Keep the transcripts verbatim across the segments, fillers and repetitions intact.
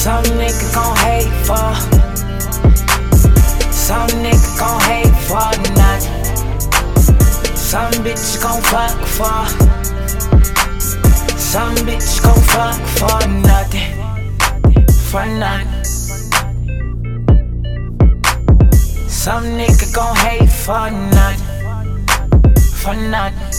Some nigga gon' hate for. Some nigga gon' hate for nothing. Some bitch gon' fuck for. Some bitch gon' fuck for nothing. For nothing. Some nigga gon' hate for nothing. For nothing.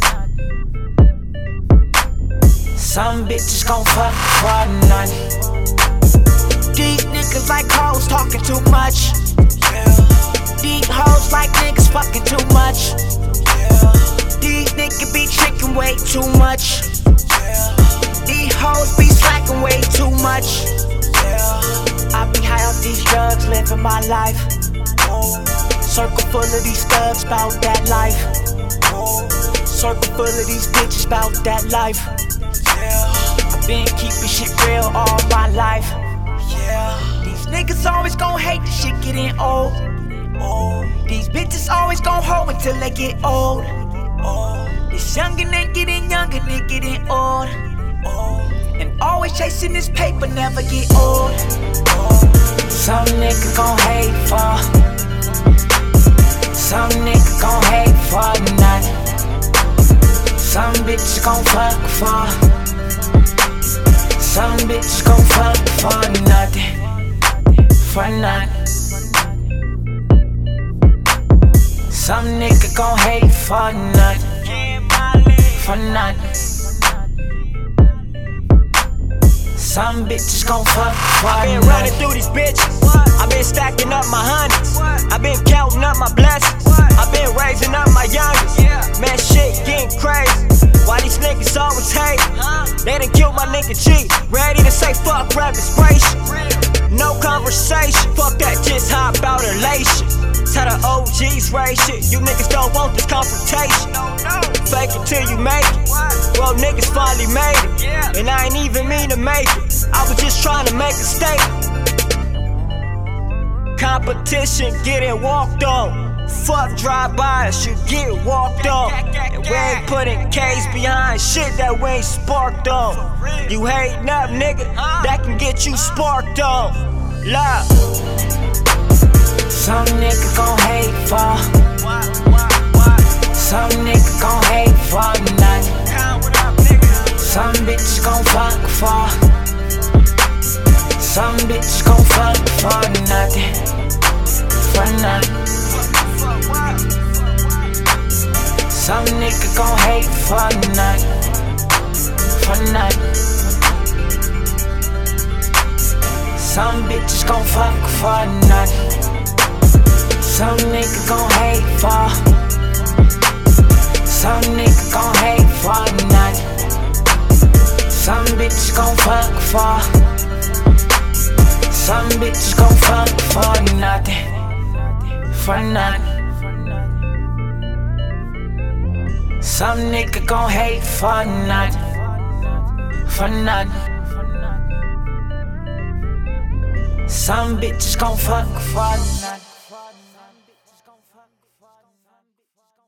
Some bitches gon' fuck for nothing. These niggas like hoes talking too much. These hoes like niggas fucking too much. These niggas be tricking way too much. These hoes be slacking way too much. I be high off these drugs, living my life. Circle full of these thugs, bout that life. Circle full of these bitches, bout that life. I been keeping shit real all my life. These niggas always gon' hate the shit getting old. These bitches always gon' hold until they get old. This youngin' ain't getting younger, they getting old. And always chasing this paper, never get old. Some nigga gon' hate for. Some nigga gon' hate for nothing. Some bitch gon' fuck for. Some bitch gon' fuck for nothing. For nothing. Some nigga gon' hate for nothing. For nothing. Some bitches gon' fuck for I been nothing. running through these bitches. I been stacking up my hundreds. I been counting up my blessings. I been raising up my youngest. Man, shit getting crazy. Why these niggas always hate? They done killed my nigga G. Ready to say fuck rap inspiration. No conversation. Fuck that, just hop out elation. Tell the O Gs raise shit. You niggas don't want this confrontation. Fake it till you make it. Well, niggas finally made it. And I ain't even mean to make it. I was just trying to make a statement. Competition getting walked on. Fuck drive-bys, you get walked on. And we ain't putting K's behind shit that we ain't sparked on. You hating up, nigga, that can get you sparked on. Love. Some nigga gon' hate for. Some nigga gon' hate for nothing. Some bitch gon' fuck for. Some bitch gon' fuck for nothing. For nothing. Some nigga gon' hate for nothing. For nothing. Some bitches gon' fuck for nothing. Some nigga gon' hate for. Some nigga gon' hate for nothing. Some bitch gon' fuck for. Some bitch gon' fuck for nothing. For nothing. Some nigga gon' hate for nothing. For nothing. Some bitches gon' fuck for nothing.